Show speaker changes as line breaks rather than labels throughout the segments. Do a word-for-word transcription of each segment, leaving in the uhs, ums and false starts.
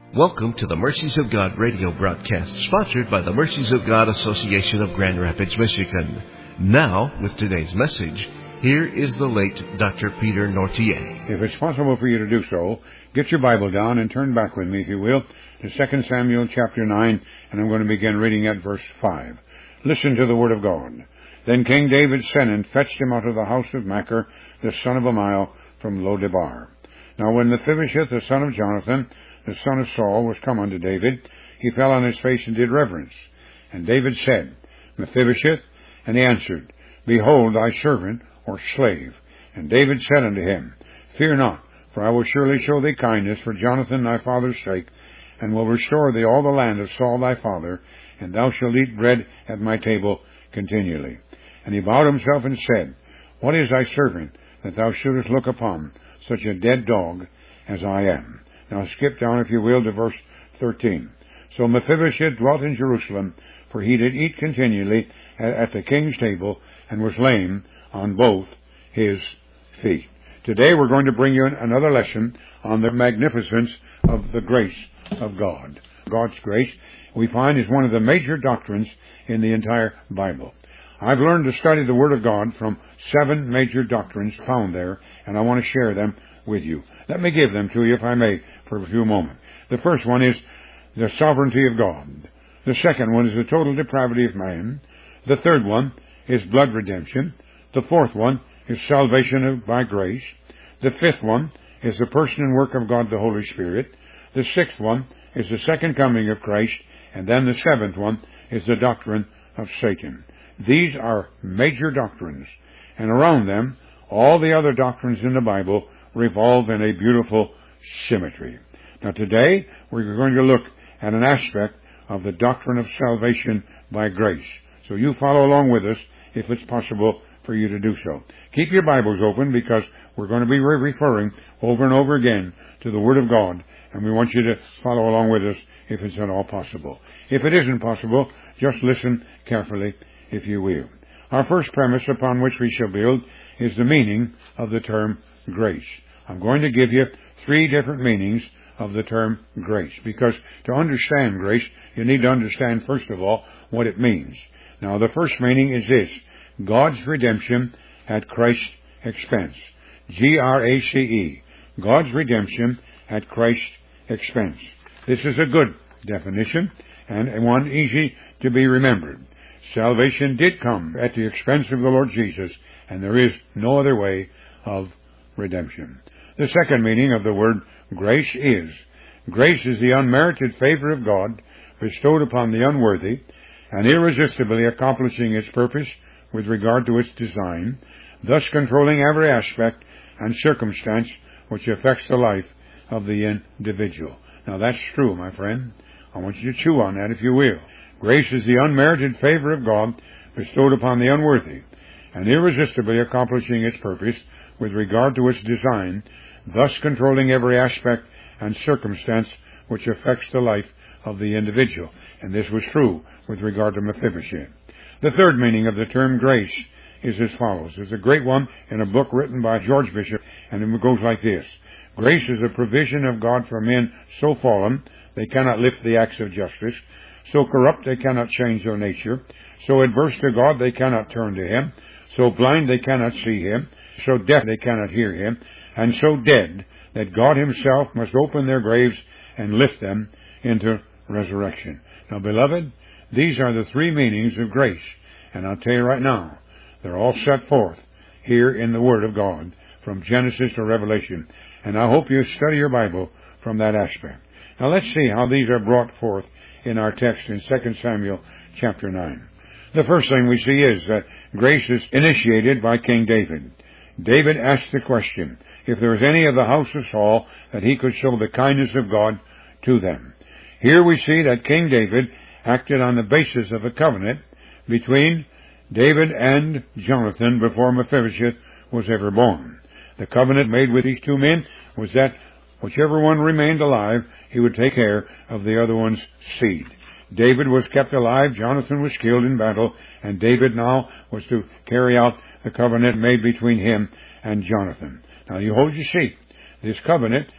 Welcome to the Mercies of God radio broadcast, sponsored by the Mercies of God Association of Grand Rapids, Michigan. Now, with today's message, here is the late Doctor Peter Nortier.
If it's possible for you to do so, get your Bible down and turn back with me, if you will, to Second Samuel chapter nine, and I'm going to begin reading at verse five. Listen to the word of God. Then King David sent and fetched him out of the house of Machir, the son of Ammiel, from Lo-debar. Now when Mephibosheth, the son of Jonathan, the son of Saul, was come unto David, he fell on his face and did reverence. And David said, Mephibosheth? And he answered, Behold thy servant, or slave. And David said unto him, Fear not, for I will surely show thee kindness for Jonathan thy father's sake, and will restore thee all the land of Saul thy father, and thou shalt eat bread at my table continually. And he bowed himself and said, What is thy servant, that thou shouldest look upon such a dead dog as I am? Now skip down, if you will, to verse thirteen. So Mephibosheth dwelt in Jerusalem, for he did eat continually at the king's table, and was lame on both his feet. Today we're going to bring you another lesson on the magnificence of the grace of God. God's grace, we find, is one of the major doctrines in the entire Bible. I've learned to study the Word of God from seven major doctrines found there, and I want to share them with you. Let me give them to you, if I may, for a few moments. The first one is the sovereignty of God. The second one is the total depravity of man. The third one is blood redemption. The fourth one is salvation by grace. The fifth one is the person and work of God the Holy Spirit. The sixth one is the second coming of Christ. And then the seventh one is the doctrine of Satan. These are major doctrines, and around them, all the other doctrines in the Bible revolve in a beautiful symmetry. Now today, we're going to look at an aspect of the doctrine of salvation by grace. So you follow along with us, if it's possible for you to do so. Keep your Bibles open, because we're going to be referring over and over again to the Word of God, and we want you to follow along with us if it's at all possible. If it isn't possible, just listen carefully, if you will. Our first premise upon which we shall build is the meaning of the term grace. I'm going to give you three different meanings of the term grace, because to understand grace, you need to understand, first of all, what it means. Now, the first meaning is this: God's redemption at Christ's expense. G R A C E. God's redemption at Christ's expense. This is a good definition, and one easy to be remembered. Salvation did come at the expense of the Lord Jesus, and there is no other way of redemption. The second meaning of the word grace is, grace is the unmerited favor of God bestowed upon the unworthy, and irresistibly accomplishing its purpose with regard to its design, thus controlling every aspect and circumstance which affects the life of the individual. Now that's true, my friend. I want you to chew on that, if you will. Grace is the unmerited favor of God bestowed upon the unworthy, and irresistibly accomplishing its purpose with regard to its design, thus controlling every aspect and circumstance which affects the life of the individual. And this was true with regard to Mephibosheth. The third meaning of the term grace is as follows. There's a great one in a book written by George Bishop, and it goes like this: Grace is a provision of God for men so fallen they cannot lift the axe of justice, so corrupt they cannot change their nature, so adverse to God they cannot turn to Him, so blind they cannot see Him, so deaf they cannot hear Him, and so dead that God Himself must open their graves and lift them into resurrection. Now, beloved, these are the three meanings of grace, and I'll tell you right now, they're all set forth here in the Word of God, from Genesis to Revelation, and I hope you study your Bible from that aspect. Now let's see how these are brought forth in our text in Second Samuel chapter nine. The first thing we see is that grace is initiated by King David. David asked the question if there was any of the house of Saul that he could show the kindness of God to them. Here we see that King David acted on the basis of a covenant between David and Jonathan before Mephibosheth was ever born. The covenant made with these two men was that whichever one remained alive, he would take care of the other one's seed. David was kept alive, Jonathan was killed in battle, and David now was to carry out the covenant made between him and Jonathan. Now you hold your seat. This covenant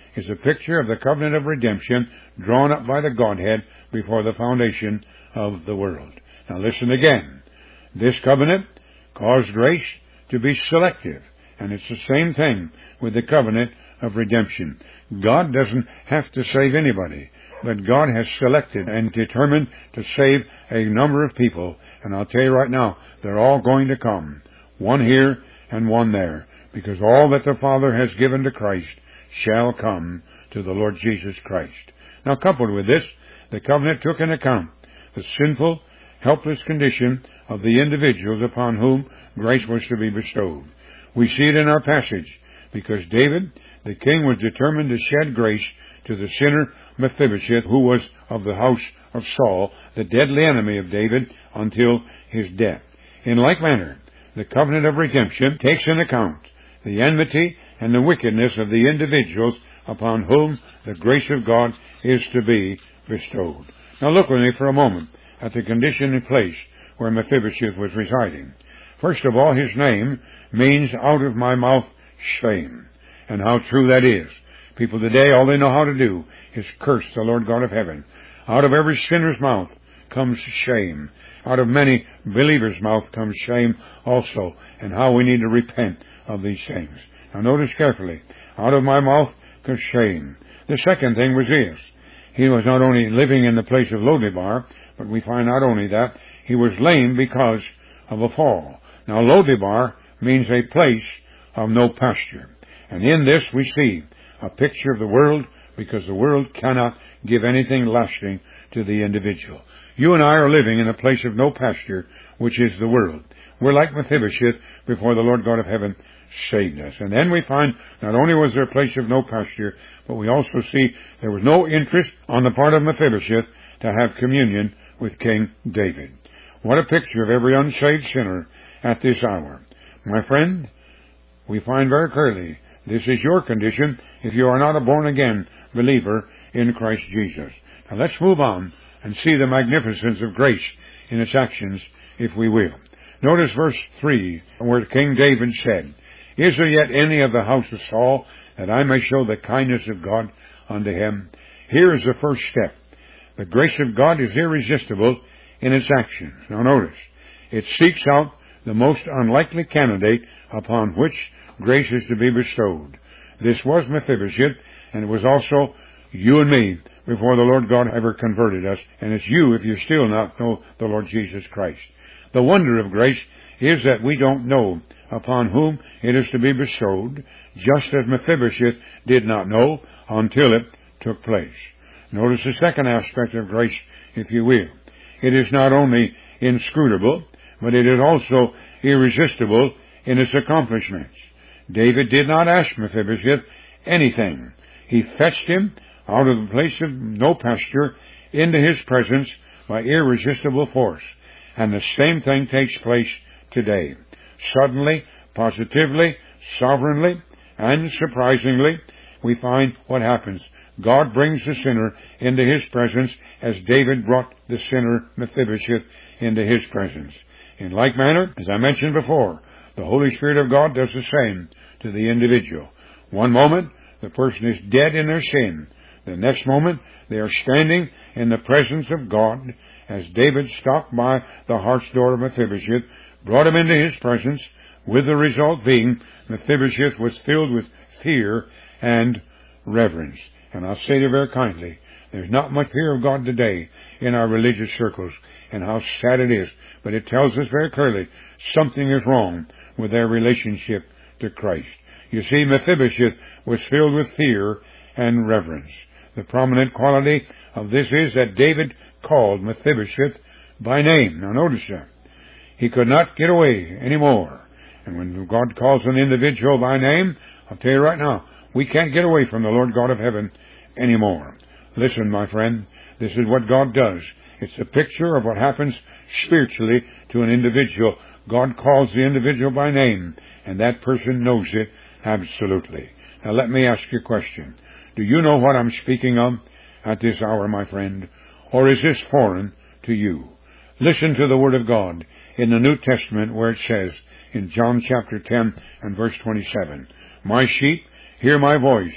is a picture of the covenant of redemption drawn up by the Godhead before the foundation of the world. Now listen again. This covenant caused grace to be selective, and it's the same thing with the covenant of redemption. God doesn't have to save anybody, but God has selected and determined to save a number of people, and I'll tell you right now, they're all going to come, one here and one there, because all that the Father has given to Christ shall come to the Lord Jesus Christ. Now, coupled with this, the covenant took into account the sinful, helpless condition of the individuals upon whom grace was to be bestowed. We see it in our passage, because David, the king, was determined to shed grace to the sinner Mephibosheth, who was of the house of Saul, the deadly enemy of David, until his death. In like manner, the covenant of redemption takes into account the enmity and the wickedness of the individuals upon whom the grace of God is to be bestowed. Now look with me for a moment at the condition and place where Mephibosheth was residing. First of all, his name means out of my mouth shame. And how true that is. People today, all they know how to do is curse the Lord God of heaven. Out of every sinner's mouth comes shame. Out of many believers' mouth comes shame also, and how we need to repent of these things. Now notice carefully. Out of my mouth comes shame. The second thing was this. He was not only living in the place of Lodebar, but we find not only that, he was lame because of a fall. Now Lodebar means a place of no pasture. And in this we see a picture of the world, because the world cannot give anything lasting to the individual. You and I are living in a place of no pasture, which is the world. We're like Mephibosheth before the Lord God of heaven saved us. And then we find not only was there a place of no pasture, but we also see there was no interest on the part of Mephibosheth to have communion with King David. What a picture of every unsaved sinner at this hour. My friend, we find very clearly this is your condition if you are not a born-again believer in Christ Jesus. Now let's move on and see the magnificence of grace in its actions, if we will. Notice verse three, where King David said, Is there yet any of the house of Saul, that I may show the kindness of God unto him? Here is the first step. The grace of God is irresistible in its actions. Now notice, it seeks out the most unlikely candidate upon which grace is to be bestowed. This was Mephibosheth, and it was also you and me before the Lord God ever converted us, and it's you if you still not know the Lord Jesus Christ. The wonder of grace is that we don't know upon whom it is to be bestowed, just as Mephibosheth did not know until it took place. Notice the second aspect of grace, if you will. It is not only inscrutable, but it is also irresistible in its accomplishments. David did not ask Mephibosheth anything. He fetched him out of the place of no pasture into his presence by irresistible force. And the same thing takes place today. Suddenly, positively, sovereignly, and surprisingly, we find what happens. God brings the sinner into his presence as David brought the sinner Mephibosheth into his presence. In like manner, as I mentioned before, the Holy Spirit of God does the same to the individual. One moment, the person is dead in their sin. The next moment, they are standing in the presence of God, as David stopped by the heart's door of Mephibosheth, brought him into his presence, with the result being Mephibosheth was filled with fear and reverence. And I'll say to you very kindly, there's not much fear of God today in our religious circles, and how sad it is. But it tells us very clearly something is wrong with their relationship to Christ. You see, Mephibosheth was filled with fear and reverence. The prominent quality of this is that David called Mephibosheth by name. Now notice that. He could not get away anymore. And when God calls an individual by name, I'll tell you right now, we can't get away from the Lord God of heaven anymore. Listen, my friend, this is what God does. It's a picture of what happens spiritually to an individual. God calls the individual by name, and that person knows it absolutely. Now let me ask you a question. Do you know what I'm speaking of at this hour, my friend? Or is this foreign to you? Listen to the Word of God in the New Testament, where it says in John chapter ten and verse twenty-seven, My sheep hear my voice,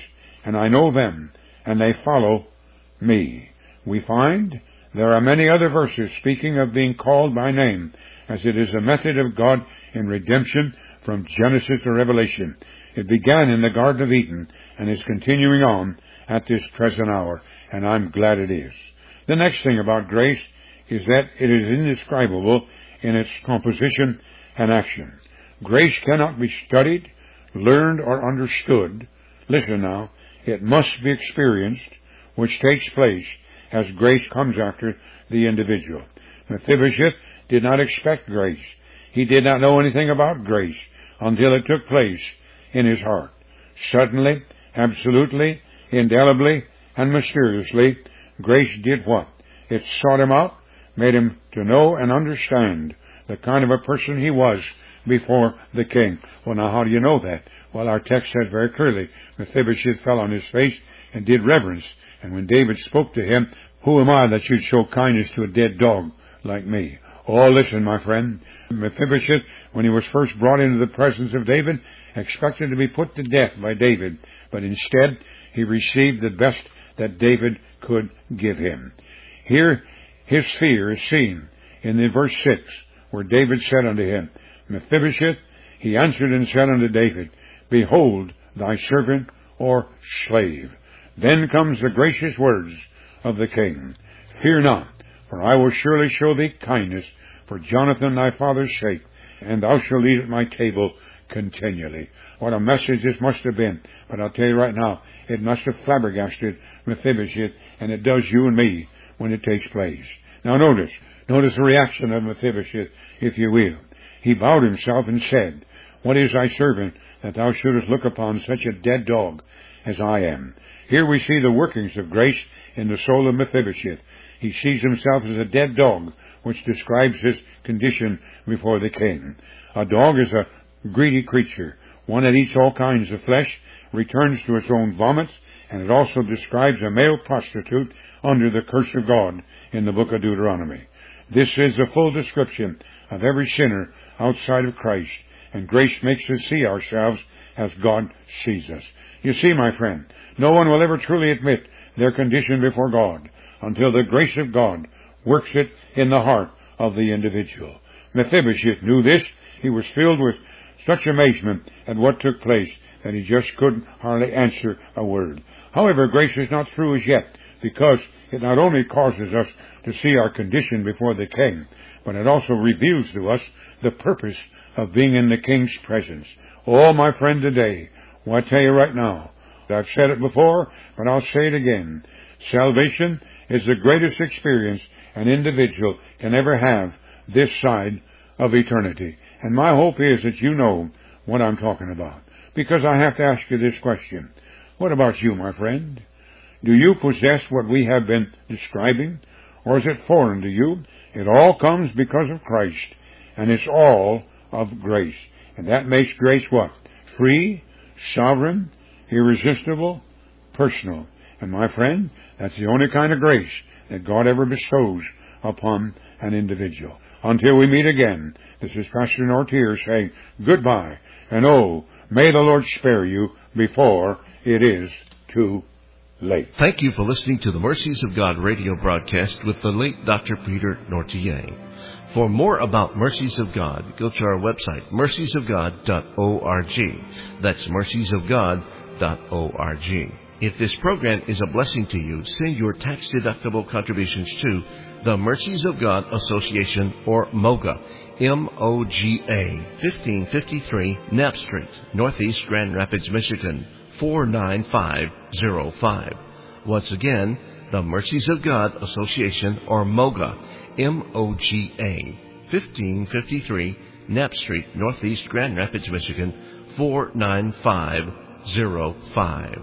and I know them, and they follow me. We find there are many other verses speaking of being called by name, as it is a method of God in redemption from Genesis to Revelation. It began in the Garden of Eden and is continuing on at this present hour, and I'm glad it is. The next thing about grace is that it is indescribable in its composition and action. Grace cannot be studied, learned, or understood. Listen now, it must be experienced, which takes place as grace comes after the individual. Mephibosheth did not expect grace. He did not know anything about grace until it took place in his heart. Suddenly, absolutely, indelibly, and mysteriously, grace did what? It sought him out, made him to know and understand the kind of a person he was before the king. Well, now, how do you know that? Well, our text says very clearly, Mephibosheth fell on his face and did reverence. And when David spoke to him, who am I that should show kindness to a dead dog like me? Oh, listen, my friend. Mephibosheth, when he was first brought into the presence of David, expected to be put to death by David. But instead, he received the best that David could give him. Here, his fear is seen in the verse six, where David said unto him, Mephibosheth, he answered and said unto David, Behold thy servant or slave. Then comes the gracious words of the king. Fear not, for I will surely show thee kindness for Jonathan thy father's sake, and thou shalt eat at my table continually. What a message this must have been. But I'll tell you right now, it must have flabbergasted Mephibosheth, and it does you and me when it takes place. Now notice, notice the reaction of Mephibosheth, if you will. He bowed himself and said, What is thy servant that thou shouldest look upon such a dead dog as I am? Here we see the workings of grace in the soul of Mephibosheth. He sees himself as a dead dog, which describes his condition before the king. A dog is a greedy creature, one that eats all kinds of flesh, returns to its own vomits, and it also describes a male prostitute under the curse of God in the book of Deuteronomy. This is the full description of every sinner outside of Christ, and grace makes us see ourselves as God sees us. You see, my friend, no one will ever truly admit their condition before God until the grace of God works it in the heart of the individual. Mephibosheth knew this. He was filled with such amazement at what took place that he just couldn't hardly answer a word. However, grace is not through as yet, because it not only causes us to see our condition before the king, but it also reveals to us the purpose of being in the king's presence. Oh, my friend, today, well, I tell you right now, I've said it before, but I'll say it again. Salvation is the greatest experience an individual can ever have this side of eternity. And my hope is that you know what I'm talking about. Because I have to ask you this question. What about you, my friend? Do you possess what we have been describing? Or is it foreign to you? It all comes because of Christ. And it's all of grace. And that makes grace what? Free, sovereign, irresistible, personal. And my friend, that's the only kind of grace that God ever bestows upon an individual. Until we meet again, this is Pastor Nortier saying goodbye. And oh, may the Lord spare you before it is too late.
Thank you for listening to the Mercies of God radio broadcast with the late Doctor Peter Nortier. For more about Mercies of God, go to our website, mercies of god dot org. That's mercies of god dot org. If this program is a blessing to you, send your tax-deductible contributions to the Mercies of God Association, or MOGA, M O G A, fifteen fifty-three Knapp Street, Northeast Grand Rapids, Michigan, four nine five zero five. Once again, the Mercies of God Association, or MOGA, M O G A, fifteen fifty-three Knapp Street, Northeast Grand Rapids, Michigan, four nine five zero five.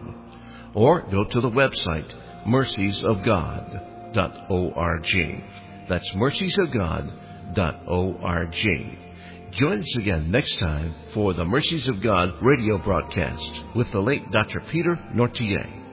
Or go to the website, mercies of god dot org. That's mercies of god dot org. Join us again next time for the Mercies of God radio broadcast with the late Doctor Peter Nortier.